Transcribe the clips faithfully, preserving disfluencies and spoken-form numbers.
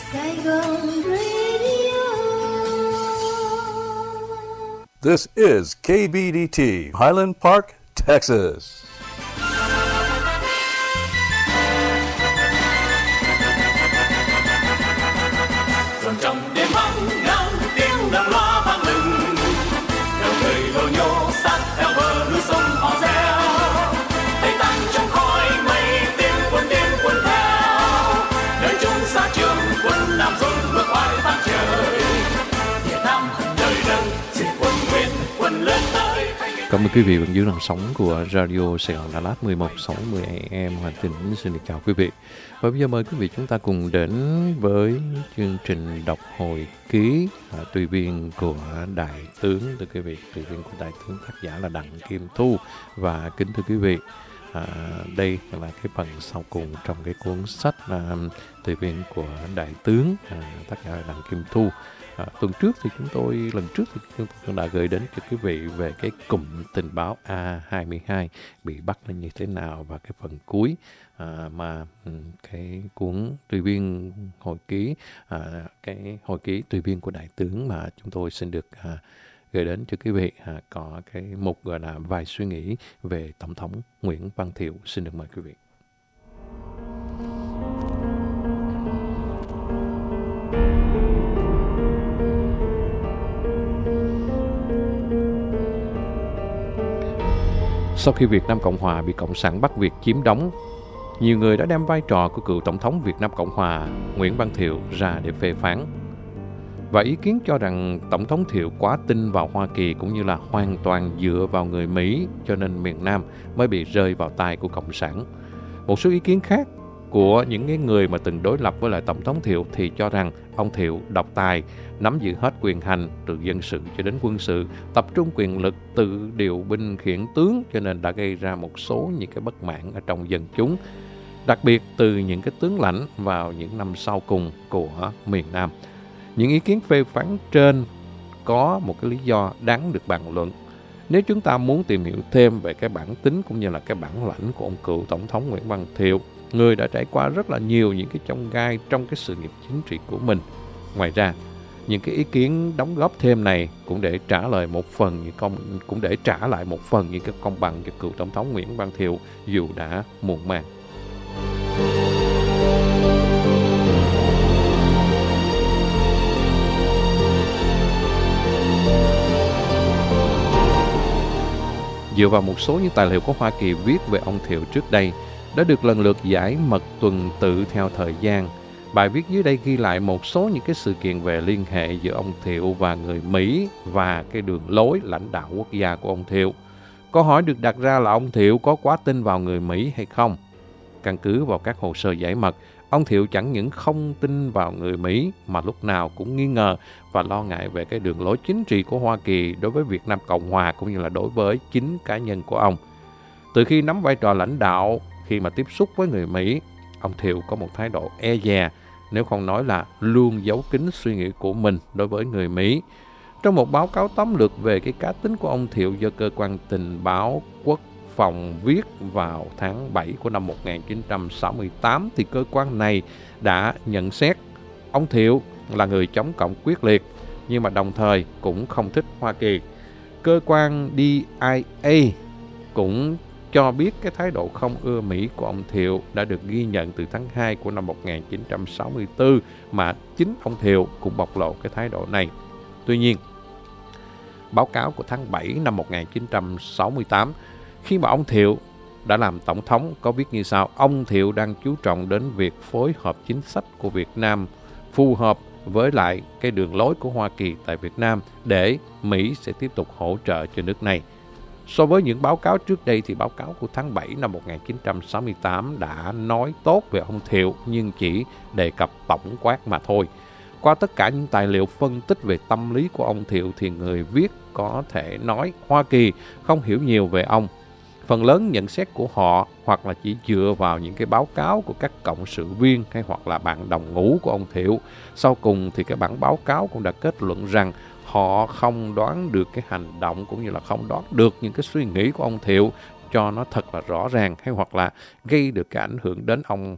Saigon Radio. This is K B D T, Highland Park, Texas. Dòng trong đêm vắng ngóng tiếng đàn loa vang lừng, theo người lội nhô sát theo bờ núi sông họ reo, tay tan trong khói mây tiếng quân tiên quân theo, đời chung xa trường quân Nam dồn bước oai vang trời, Việt Nam hận đời đơn diệt quân Nguyên quân lên tới. Cảm ơn quý vị vẫn giữ làn sóng của Radio Sài Gòn Đà Lạt mười một sáu mươi A M Hoàn Chỉnh xin được chào quý vị. Và bây giờ mời quý vị chúng ta cùng đến với chương trình đọc hồi ký à, tùy viên của Đại tướng, thưa quý vị, tùy viên của Đại tướng tác giả là Đặng Kim Thu. Và kính thưa quý vị, à, đây là cái phần sau cùng trong cái cuốn sách à, tùy viên của Đại tướng à, tác giả là Đặng Kim Thu. À, tuần trước thì chúng tôi, lần trước thì chúng tôi đã gửi đến cho quý vị về cái cụm tình báo A hai mươi hai bị bắt là như thế nào, và cái phần cuối à, mà cái cuốn tùy viên hồi ký, à, cái hồi ký tùy viên của Đại tướng mà chúng tôi xin được à, gửi đến cho quý vị à, có cái mục gọi là vài suy nghĩ về Tổng thống Nguyễn Văn Thiệu. Xin được mời quý vị. Sau khi Việt Nam Cộng Hòa bị Cộng sản Bắc Việt chiếm đóng, nhiều người đã đem vai trò của cựu Tổng thống Việt Nam Cộng Hòa Nguyễn Văn Thiệu ra để phê phán. Và ý kiến cho rằng Tổng thống Thiệu quá tin vào Hoa Kỳ cũng như là hoàn toàn dựa vào người Mỹ, cho nên miền Nam mới bị rơi vào tay của Cộng sản. Một số ý kiến khác của những người mà từng đối lập với lại Tổng thống Thiệu thì cho rằng ông Thiệu độc tài, nắm giữ hết quyền hành từ dân sự cho đến quân sự, tập trung quyền lực, tự điều binh khiển tướng, cho nên đã gây ra một số những cái bất mãn ở trong dân chúng, đặc biệt từ những cái tướng lãnh vào những năm sau cùng của miền Nam. Những ý kiến phê phán trên có một cái lý do đáng được bàn luận. Nếu chúng ta muốn tìm hiểu thêm về cái bản tính cũng như là cái bản lãnh của ông cựu Tổng thống Nguyễn Văn Thiệu, người đã trải qua rất là nhiều những cái chông gai trong cái sự nghiệp chính trị của mình. Ngoài ra, những cái ý kiến đóng góp thêm này cũng để trả lời một phần những công cũng để trả lại một phần những cái công bằng cho cựu Tổng thống Nguyễn Văn Thiệu dù đã muộn màng. Dựa vào một số những tài liệu của Hoa Kỳ viết về ông Thiệu trước đây, đã được lần lượt giải mật tuần tự theo thời gian. Bài viết dưới đây ghi lại một số những cái sự kiện về liên hệ giữa ông Thiệu và người Mỹ và cái đường lối lãnh đạo quốc gia của ông Thiệu. Câu hỏi được đặt ra là ông Thiệu có quá tin vào người Mỹ hay không? Căn cứ vào các hồ sơ giải mật, ông Thiệu chẳng những không tin vào người Mỹ mà lúc nào cũng nghi ngờ và lo ngại về cái đường lối chính trị của Hoa Kỳ đối với Việt Nam Cộng Hòa cũng như là đối với chính cá nhân của ông. Từ khi nắm vai trò lãnh đạo, khi mà tiếp xúc với người Mỹ, ông Thiệu có một thái độ e dè, nếu không nói là luôn giấu kín suy nghĩ của mình đối với người Mỹ. Trong một báo cáo tóm lược về cái cá tính của ông Thiệu do cơ quan tình báo quốc phòng viết vào tháng bảy của năm một nghìn chín trăm sáu mươi tám, thì cơ quan này đã nhận xét ông Thiệu là người chống cộng quyết liệt, nhưng mà đồng thời cũng không thích Hoa Kỳ. Cơ quan D I A cũng cho biết cái thái độ không ưa Mỹ của ông Thiệu đã được ghi nhận từ tháng hai của năm một nghìn chín trăm sáu mươi tư, mà chính ông Thiệu cũng bộc lộ cái thái độ này. Tuy nhiên, báo cáo của tháng bảy năm một nghìn chín trăm sáu mươi tám, khi mà ông Thiệu đã làm tổng thống, có viết như sau: ông Thiệu đang chú trọng đến việc phối hợp chính sách của Việt Nam phù hợp với lại cái đường lối của Hoa Kỳ tại Việt Nam để Mỹ sẽ tiếp tục hỗ trợ cho nước này. So với những báo cáo trước đây thì báo cáo của tháng bảy năm một nghìn chín trăm sáu mươi tám đã nói tốt về ông Thiệu nhưng chỉ đề cập tổng quát mà thôi. Qua tất cả những tài liệu phân tích về tâm lý của ông Thiệu thì người viết có thể nói Hoa Kỳ không hiểu nhiều về ông. Phần lớn nhận xét của họ hoặc là chỉ dựa vào những cái báo cáo của các cộng sự viên hay hoặc là bạn đồng ngũ của ông Thiệu. Sau cùng thì cái bản báo cáo cũng đã kết luận rằng họ không đoán được cái hành động cũng như là không đoán được những cái suy nghĩ của ông Thiệu cho nó thật là rõ ràng, hay hoặc là gây được cái ảnh hưởng đến ông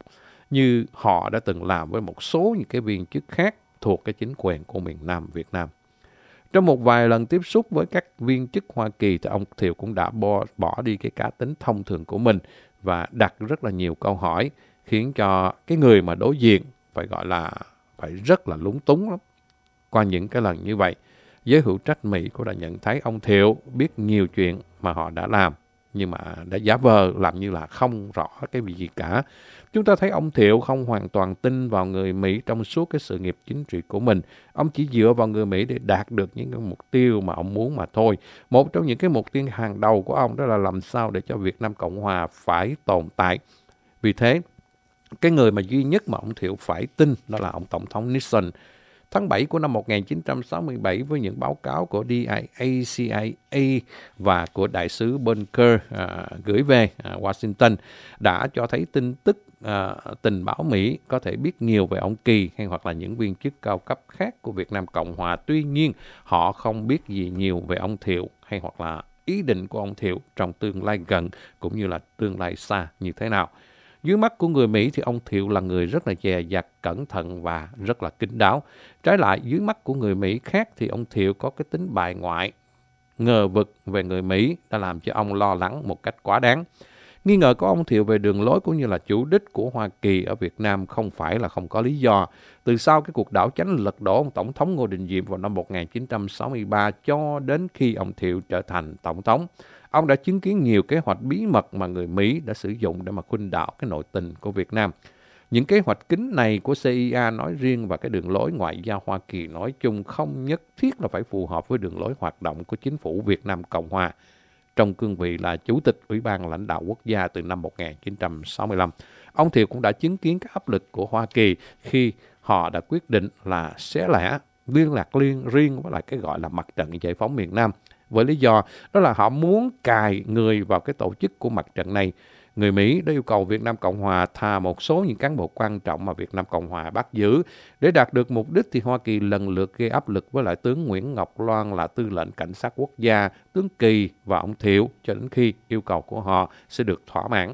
như họ đã từng làm với một số những cái viên chức khác thuộc cái chính quyền của miền Nam Việt Nam. Trong một vài lần tiếp xúc với các viên chức Hoa Kỳ thì ông Thiệu cũng đã bỏ, bỏ đi cái cá tính thông thường của mình và đặt rất là nhiều câu hỏi, khiến cho cái người mà đối diện phải gọi là phải rất là lúng túng lắm. Qua những cái lần như vậy, giới hữu trách Mỹ cũng đã nhận thấy ông Thiệu biết nhiều chuyện mà họ đã làm, nhưng mà đã giả vờ làm như là không rõ cái gì cả. Chúng ta thấy ông Thiệu không hoàn toàn tin vào người Mỹ trong suốt cái sự nghiệp chính trị của mình. Ông chỉ dựa vào người Mỹ để đạt được những cái mục tiêu mà ông muốn mà thôi. Một trong những cái mục tiêu hàng đầu của ông đó là làm sao để cho Việt Nam Cộng Hòa phải tồn tại. Vì thế, cái người mà duy nhất mà ông Thiệu phải tin đó là ông Tổng thống Nixon. Tháng bảy của năm một nghìn chín trăm sáu mươi bảy, với những báo cáo của đê i a xê i a và của đại sứ Bunker à, gửi về à, Washington đã cho thấy tin tức à, tình báo Mỹ có thể biết nhiều về ông Kỳ hay hoặc là những viên chức cao cấp khác của Việt Nam Cộng Hòa. Tuy nhiên, họ không biết gì nhiều về ông Thiệu hay hoặc là ý định của ông Thiệu trong tương lai gần cũng như là tương lai xa như thế nào. Dưới mắt của người Mỹ thì ông Thiệu là người rất là dè dặt, cẩn thận và rất là kín đáo. Trái lại, dưới mắt của người Mỹ khác thì ông Thiệu có cái tính bài ngoại, ngờ vực về người Mỹ đã làm cho ông lo lắng một cách quá đáng. Nghi ngờ của ông Thiệu về đường lối cũng như là chủ đích của Hoa Kỳ ở Việt Nam không phải là không có lý do. Từ sau cái cuộc đảo chánh lật đổ ông Tổng thống Ngô Đình Diệm vào năm một nghìn chín trăm sáu mươi ba cho đến khi ông Thiệu trở thành Tổng thống, ông đã chứng kiến nhiều kế hoạch bí mật mà người Mỹ đã sử dụng để mà khuynh đảo cái nội tình của Việt Nam. Những kế hoạch kín này của xê i a nói riêng và cái đường lối ngoại giao Hoa Kỳ nói chung không nhất thiết là phải phù hợp với đường lối hoạt động của chính phủ Việt Nam Cộng Hòa. Trong cương vị là Chủ tịch Ủy ban Lãnh đạo Quốc gia từ năm một nghìn chín trăm sáu mươi lăm, ông Thiệu cũng đã chứng kiến các áp lực của Hoa Kỳ khi họ đã quyết định là xé lẻ, liên lạc liên riêng với lại cái gọi là Mặt trận Giải phóng miền Nam. Với lý do đó là họ muốn cài người vào cái tổ chức của mặt trận này. Người Mỹ đã yêu cầu Việt Nam Cộng Hòa thà một số những cán bộ quan trọng mà Việt Nam Cộng Hòa bắt giữ. Để đạt được mục đích thì Hoa Kỳ lần lượt gây áp lực với lại tướng Nguyễn Ngọc Loan là tư lệnh cảnh sát quốc gia, tướng Kỳ và ông Thiệu cho đến khi yêu cầu của họ sẽ được thỏa mãn.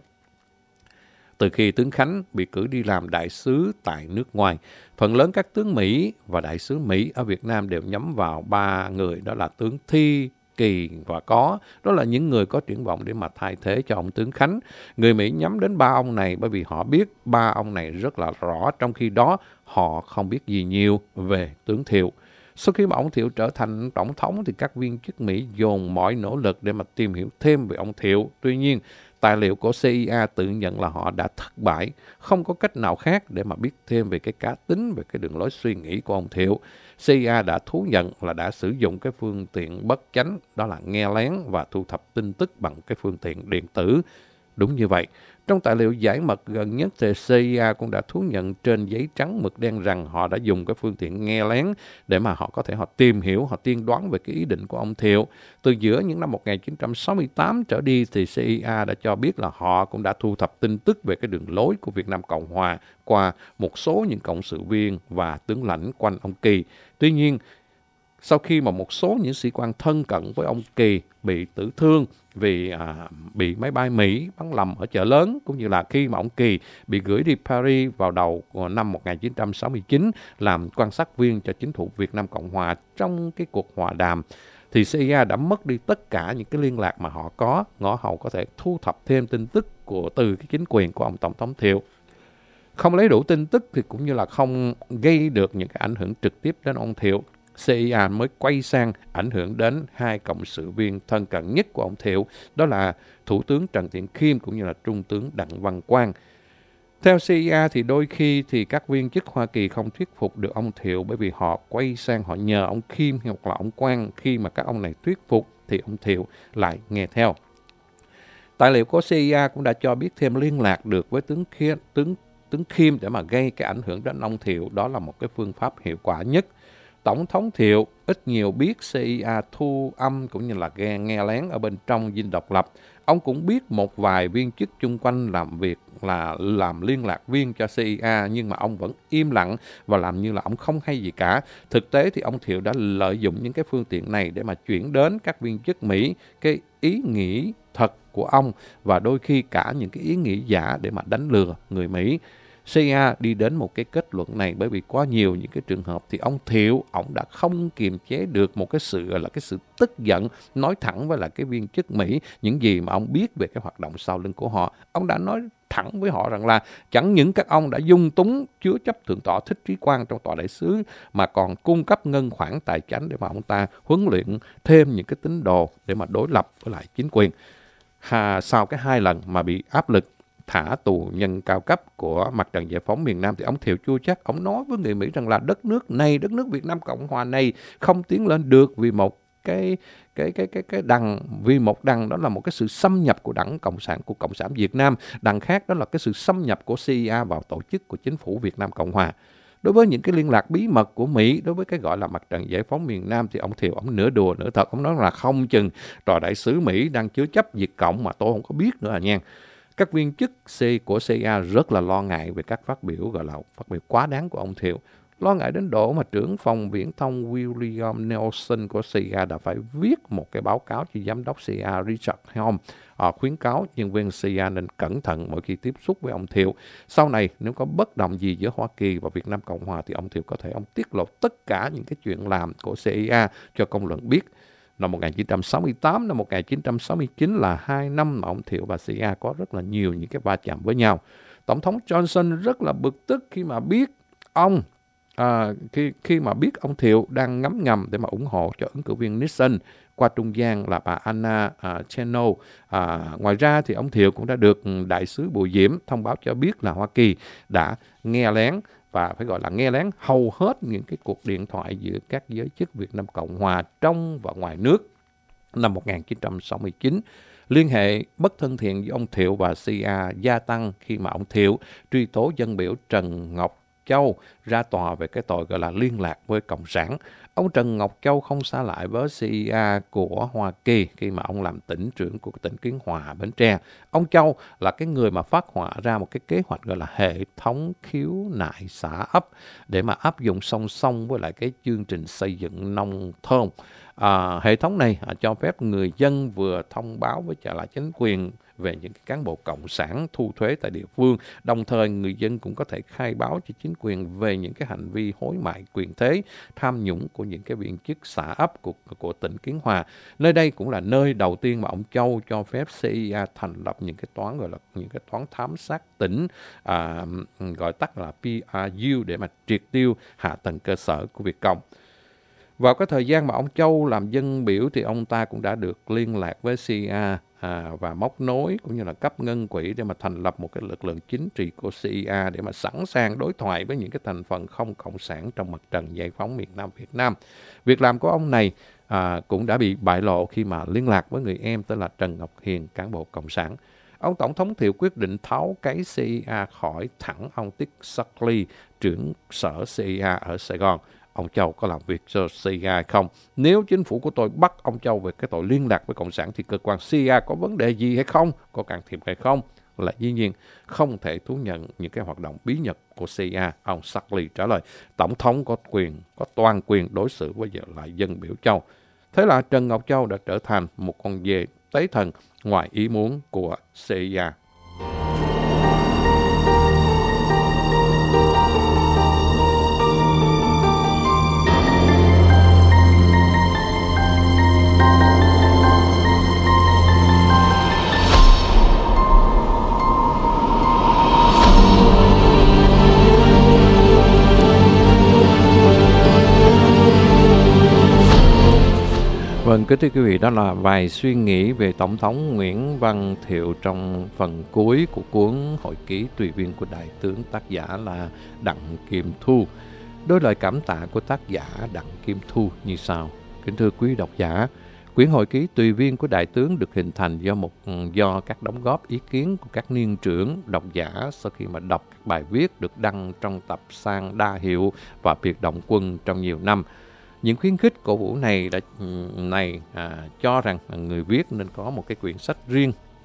Từ khi tướng Khánh bị cử đi làm đại sứ tại nước ngoài, phần lớn các tướng Mỹ và đại sứ Mỹ ở Việt Nam đều nhắm vào ba người, đó là tướng Thi, Kỳ và Có. Đó là những người có triển vọng để mà thay thế cho ông tướng Khánh. Người Mỹ nhắm đến ba ông này bởi vì họ biết ba ông này rất là rõ, trong khi đó họ không biết gì nhiều về tướng Thiệu. Sau khi mà ông Thiệu trở thành tổng thống thì các viên chức Mỹ dồn mọi nỗ lực để mà tìm hiểu thêm về ông Thiệu. Tuy nhiên, tài liệu của xê i a tự nhận là họ đã thất bại, không có cách nào khác để mà biết thêm về cái cá tính, về cái đường lối suy nghĩ của ông Thiệu. xê i a đã thú nhận là đã sử dụng cái phương tiện bất chánh, đó là nghe lén và thu thập tin tức bằng cái phương tiện điện tử. Đúng như vậy. Trong tài liệu giải mật gần nhất thì xê i a cũng đã thú nhận trên giấy trắng mực đen rằng họ đã dùng cái phương tiện nghe lén để mà họ có thể họ tìm hiểu, họ tiên đoán về cái ý định của ông Thiệu. Từ giữa những năm một nghìn chín trăm sáu mươi tám trở đi thì xê i a đã cho biết là họ cũng đã thu thập tin tức về cái đường lối của Việt Nam Cộng Hòa qua một số những cộng sự viên và tướng lãnh quanh ông Kỳ. Tuy nhiên, sau khi mà một số những sĩ quan thân cận với ông Kỳ bị tử thương vì à, bị máy bay Mỹ bắn lầm ở chợ lớn, cũng như là khi mà ông Kỳ bị gửi đi Paris vào đầu năm một nghìn chín trăm sáu mươi chín làm quan sát viên cho chính phủ Việt Nam Cộng Hòa trong cái cuộc hòa đàm, thì xê i a đã mất đi tất cả những cái liên lạc mà họ có, ngõ hầu có thể thu thập thêm tin tức của từ cái chính quyền của ông Tổng thống Thiệu. Không lấy đủ tin tức thì cũng như là không gây được những cái ảnh hưởng trực tiếp đến ông Thiệu, xê i a mới quay sang ảnh hưởng đến hai cộng sự viên thân cận nhất của ông Thiệu, đó là Thủ tướng Trần Thiện Khiêm cũng như là Trung tướng Đặng Văn Quang. Theo xê i a thì đôi khi thì các viên chức Hoa Kỳ không thuyết phục được ông Thiệu bởi vì họ quay sang họ nhờ ông Khiêm hoặc là ông Quang. Khi mà các ông này thuyết phục thì ông Thiệu lại nghe theo. Tài liệu của xê i a cũng đã cho biết thêm liên lạc được với tướng Khiêm, tướng, tướng Khiêm để mà gây cái ảnh hưởng đến ông Thiệu. Đó là một cái phương pháp hiệu quả nhất. Tổng thống Thiệu ít nhiều biết xê i a thu âm cũng như là nghe, nghe lén ở bên trong Dinh Độc Lập. Ông cũng biết một vài viên chức chung quanh làm việc là làm liên lạc viên cho xê i a, nhưng mà ông vẫn im lặng và làm như là ông không hay gì cả. Thực tế thì ông Thiệu đã lợi dụng những cái phương tiện này để mà chuyển đến các viên chức Mỹ cái ý nghĩ thật của ông và đôi khi cả những cái ý nghĩ giả để mà đánh lừa người Mỹ. xê i a đi đến một cái kết luận này bởi vì quá nhiều những cái trường hợp thì ông Thiệu, ông đã không kiềm chế được một cái sự gọi là cái sự tức giận, nói thẳng với lại cái viên chức Mỹ những gì mà ông biết về cái hoạt động sau lưng của họ. Ông đã nói thẳng với họ rằng là chẳng những các ông đã dung túng chứa chấp thượng tọa Thích Trí Quang trong tòa đại sứ mà còn cung cấp ngân khoản tài chánh để mà ông ta huấn luyện thêm những cái tín đồ để mà đối lập với lại chính quyền. À, sau cái hai lần mà bị áp lực thả tù nhân cao cấp của Mặt trận Giải phóng miền Nam thì ông Thiệu chua chắc, ông nói với người Mỹ rằng là đất nước này, đất nước Việt Nam Cộng Hòa này không tiến lên được vì một cái cái cái cái cái đằng, vì một đằng đó là một cái sự xâm nhập của Đảng Cộng sản của Cộng sản Việt Nam, đằng khác đó là cái sự xâm nhập của xê i a vào tổ chức của chính phủ Việt Nam Cộng Hòa. Đối với những cái liên lạc bí mật của Mỹ đối với cái gọi là Mặt trận Giải phóng miền Nam thì ông Thiệu ông nửa đùa nửa thật, ông nói là không chừng tòa đại sứ Mỹ đang chứa chấp Việt Cộng mà tôi không có biết nữa à nha. Các viên chức C của xê i a rất là lo ngại về các phát biểu gọi là phát biểu quá đáng của ông Thiệu. Lo ngại đến độ mà trưởng phòng viễn thông William Nelson của xê i a đã phải viết một cái báo cáo cho giám đốc xê i a Richard Helm, à, khuyến cáo nhân viên xê i a nên cẩn thận mỗi khi tiếp xúc với ông Thiệu. Sau này nếu có bất đồng gì giữa Hoa Kỳ và Việt Nam Cộng Hòa thì ông Thiệu có thể ông tiết lộ tất cả những cái chuyện làm của xê i a cho công luận biết. Năm một nghìn chín trăm sáu mươi tám, năm một nghìn chín trăm sáu mươi chín là hai năm mà ông Thiệu và xê i a có rất là nhiều những cái va chạm với nhau. Tổng thống Johnson rất là bực tức khi mà biết ông À, khi, khi mà biết ông Thiệu đang ngấm ngầm để mà ủng hộ cho ứng cử viên Nixon qua trung gian là bà Anna uh, Cheno. À, ngoài ra thì ông Thiệu cũng đã được đại sứ Bùi Diễm thông báo cho biết là Hoa Kỳ đã nghe lén và phải gọi là nghe lén hầu hết những cái cuộc điện thoại giữa các giới chức Việt Nam Cộng Hòa trong và ngoài nước năm một nghìn chín trăm sáu mươi chín. Liên hệ bất thân thiện với ông Thiệu và xê i a gia tăng khi mà ông Thiệu truy tố dân biểu Trần Ngọc Châu ra tòa về cái tội gọi là liên lạc với Cộng sản. Ông Trần Ngọc Châu không xa lại với xê i a của Hoa Kỳ khi mà ông làm tỉnh trưởng của tỉnh Kiến Hòa, Bến Tre. Ông Châu là cái người mà phát họa ra một cái kế hoạch gọi là hệ thống khiếu nại xã ấp để mà áp dụng song song với lại cái chương trình xây dựng nông thôn. À, hệ thống này à, cho phép người dân vừa thông báo với trở lại chính quyền về những cái cán bộ cộng sản thu thuế tại địa phương, đồng thời người dân cũng có thể khai báo cho chính quyền về những cái hành vi hối mại quyền thế, tham nhũng của những cái viên chức xã ấp của, của tỉnh Kiến Hòa. Nơi đây cũng là nơi đầu tiên mà ông Châu cho phép xê i a thành lập những cái toán gọi là những cái toán thám sát tỉnh, à, gọi tắt là pê rờ u để mà triệt tiêu hạ tầng cơ sở của Việt Cộng. Vào cái thời gian mà ông Châu làm dân biểu thì ông ta cũng đã được liên lạc với xê i a à, và móc nối cũng như là cấp ngân quỹ để mà thành lập một cái lực lượng chính trị của xê i a để mà sẵn sàng đối thoại với những cái thành phần không cộng sản trong Mặt trận Giải phóng miền Nam Việt Nam. Việc làm của ông này à, cũng đã bị bại lộ khi mà liên lạc với người em tên là Trần Ngọc Hiền, cán bộ cộng sản. Ông Tổng thống Thiệu quyết định tháo cái xê i a khỏi thẳng ông Dick Suckley, trưởng sở xê i a ở Sài Gòn. Ông Châu có làm việc cho xê i a hay không? Nếu chính phủ của tôi bắt ông Châu về cái tội liên lạc với Cộng sản thì cơ quan xê i a có vấn đề gì hay không? Có can thiệp hay không? Là dĩ nhiên không thể thú nhận những cái hoạt động bí mật của xê i a. Ông Suckley trả lời, Tổng thống có quyền, có toàn quyền đối xử với lại dân biểu Châu. Thế là Trần Ngọc Châu đã trở thành một con dê tế thần ngoài ý muốn của xê i a. Vâng, kính thưa quý vị, đó là vài suy nghĩ về Tổng thống Nguyễn Văn Thiệu trong phần cuối của cuốn Hồi ký tùy viên của Đại tướng, tác giả là Đặng Kim Thu. Đôi lời cảm tạ của tác giả Đặng Kim Thu như sau. Kính thưa quý độc giả, quyển Hồi ký tùy viên của Đại tướng được hình thành do một do các đóng góp ý kiến của các niên trưởng độc giả sau khi mà đọc các bài viết được đăng trong tập Sang Đa Hiệu và Biệt Động Quân trong nhiều năm. Những khuyến khích cổ vũ này đã này à, cho rằng người viết nên có một cái quyển sách riêng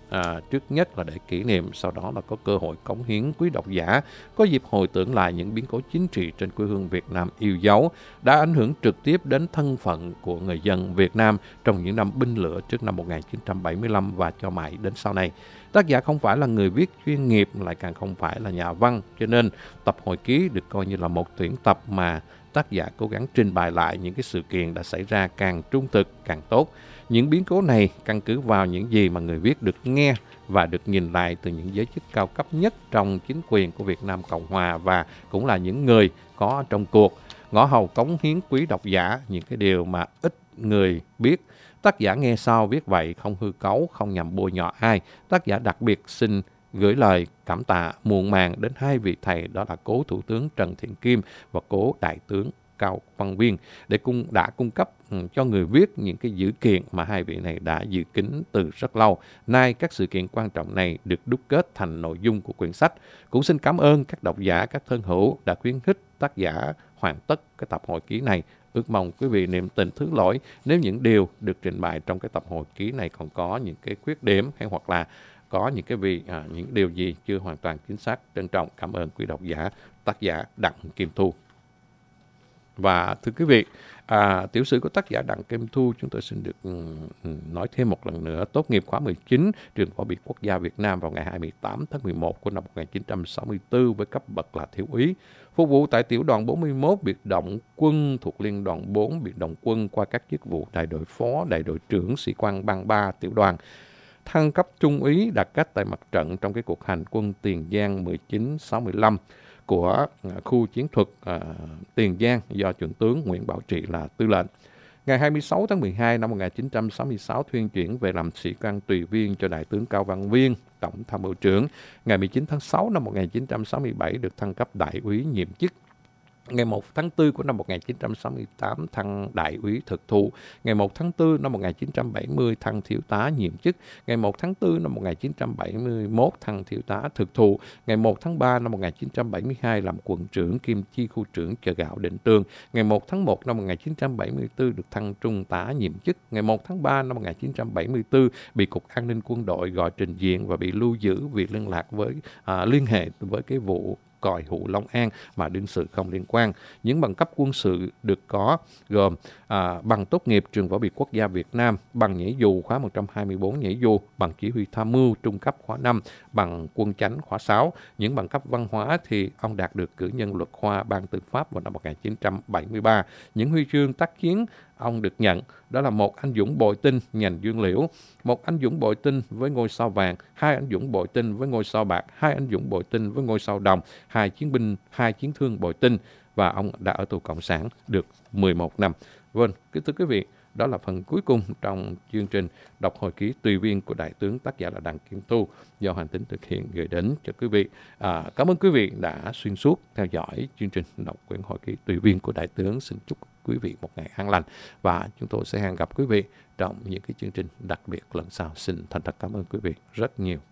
à, trước nhất là để kỷ niệm, sau đó là có cơ hội cống hiến, quý độc giả có dịp hồi tưởng lại những biến cố chính trị trên quê hương Việt Nam yêu dấu đã ảnh hưởng trực tiếp đến thân phận của người dân Việt Nam trong những năm binh lửa trước năm một nghìn chín trăm bảy mươi lăm và cho mãi đến sau này. Tác giả không phải là người viết chuyên nghiệp, lại càng không phải là nhà văn, cho nên tập hồi ký được coi như là một tuyển tập mà tác giả cố gắng trình bày lại những cái sự kiện đã xảy ra càng trung thực càng tốt. Những biến cố này căn cứ vào những gì mà người viết được nghe và được nhìn lại từ những giới chức cao cấp nhất trong chính quyền của Việt Nam Cộng Hòa và cũng là những người có trong cuộc. Ngõ hầu cống hiến quý độc giả những cái điều mà ít người biết. Tác giả nghe sau viết vậy không hư cấu, không nhằm bôi nhọ ai. Tác giả đặc biệt xin gửi lời cảm tạ muộn màng đến hai vị thầy, đó là cố Thủ tướng Trần Thiện Kim và cố Đại tướng Cao Văn Viên, để cung đã cung cấp cho người viết những cái dữ kiện mà hai vị này đã dự kín từ rất lâu. Nay các sự kiện quan trọng này được đúc kết thành nội dung của quyển sách. Cũng xin cảm ơn các độc giả, các thân hữu đã khuyến khích tác giả hoàn tất cái tập hồi ký này. Ước mong quý vị niệm tình thứ lỗi nếu những điều được trình bày trong cái tập hồi ký này còn có những cái khuyết điểm hay hoặc là có những cái vì à, những điều gì chưa hoàn toàn chính xác. Trân trọng cảm ơn quý độc giả. Tác giả Đặng Kim Thu. Và thưa quý vị, à, tiểu sử của tác giả Đặng Kim Thu chúng tôi xin được um, nói thêm một lần nữa. Tốt nghiệp khóa mười chín trường Võ Biệt Quốc gia Việt Nam vào ngày hai mươi tám tháng mười một của năm một nghìn chín trăm sáu mươi tư với cấp bậc là thiếu úy. Phục vụ tại tiểu đoàn bốn mươi mốt biệt động quân thuộc liên đoàn bốn biệt động quân qua các chức vụ đại đội phó, đại đội trưởng, sĩ quan ban ba tiểu đoàn. Thăng cấp trung úy đạt cách tại mặt trận trong cái cuộc hành quân Tiền Giang mười chín sáu mươi lăm của khu chiến thuật uh, Tiền Giang do Chuẩn tướng Nguyễn Bảo Trị là tư lệnh. Ngày hai mươi sáu tháng mười hai năm một nghìn chín trăm sáu mươi sáu thuyên chuyển về làm sĩ quan tùy viên cho Đại tướng Cao Văn Viên, Tổng tham mưu trưởng. Ngày mười chín tháng sáu năm một nghìn chín trăm sáu mươi bảy được thăng cấp đại úy nhiệm chức. Ngày một tháng tư của năm một nghìn chín trăm sáu mươi tám thăng đại úy thực thụ. Ngày một tháng tư năm một nghìn chín trăm bảy mươi thăng thiếu tá nhiệm chức. Ngày một tháng tư năm một nghìn chín trăm bảy mươi mốt thăng thiếu tá thực thụ. Ngày một tháng ba năm một nghìn chín trăm bảy mươi hai làm quận trưởng kiêm chi khu trưởng chợ gạo Định Tương. Ngày một tháng một năm một nghìn chín trăm bảy mươi tư được thăng trung tá nhiệm chức. Ngày một tháng ba năm một nghìn chín trăm bảy mươi tư bị Cục An ninh Quân đội gọi trình diện và bị lưu giữ vì liên lạc với à, liên hệ với cái vụ còi hụ Long An mà đương sự không liên quan. Những bằng cấp quân sự được có gồm à, bằng tốt nghiệp trường Võ Biệt Quốc gia Việt Nam, bằng nhảy dù khóa một trăm hai mươi bốn nhảy dù, bằng chỉ huy tham mưu trung cấp khóa năm, bằng quân chánh khóa sáu. Những bằng cấp văn hóa thì ông đạt được cử nhân luật khoa Ban Tư pháp vào năm một nghìn chín trăm bảy mươi ba. Những huy chương tác chiến ông được nhận đó là một anh dũng bội tinh nhành dương liễu, một anh dũng bội tinh với ngôi sao vàng, hai anh dũng bội tinh với ngôi sao bạc, hai anh dũng bội tinh với ngôi sao đồng, hai chiến binh, hai chiến thương bội tinh, và ông đã ở tù cộng sản được mười một năm. Vâng, kính thưa quý vị, đó là phần cuối cùng trong chương trình đọc hồi ký tùy viên của Đại tướng, tác giả là Đặng Kim Thu, do Hành Tính thực hiện gửi đến cho quý vị. À, cảm ơn quý vị đã xuyên suốt theo dõi chương trình đọc quyển hồi ký tùy viên của Đại tướng. Xin chúc quý vị một ngày an lành và chúng tôi sẽ hẹn gặp quý vị trong những cái chương trình đặc biệt lần sau. Xin thành thật cảm ơn quý vị rất nhiều.